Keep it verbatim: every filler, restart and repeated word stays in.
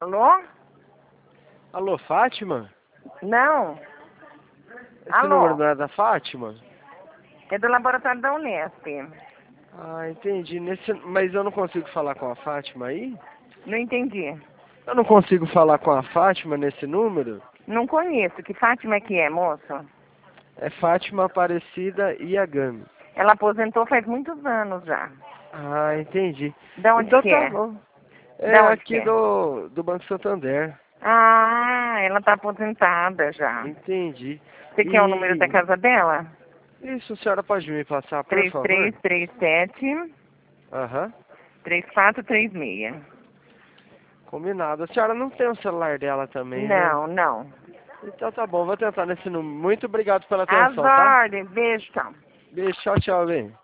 Alô? Alô, Fátima? Não. Esse Alô? número não é da Fátima? É do laboratório da Unesp. Ah, entendi. Nesse... Mas eu não consigo falar com a Fátima aí? Não entendi. Eu não consigo falar com a Fátima nesse número? Não conheço. Que Fátima é que é, moço? É Fátima Aparecida Iagami. Ela aposentou faz muitos anos já. Ah, entendi. Da onde Então que tá é? bom. É Da onde que aqui é? do, do Banco Santander. Ah, ela tá aposentada já. Entendi. Você quer o número da E casa dela? isso, a senhora pode me passar, por três três favor? três sete, Aham. três quatro três seis. Combinado. A senhora não tem o celular dela também, né? Não, não. Então tá bom, vou tentar nesse número. Muito obrigado pela As atenção, tá? ordens. Beijo, tchau. Beijo, tchau, tchau, bem.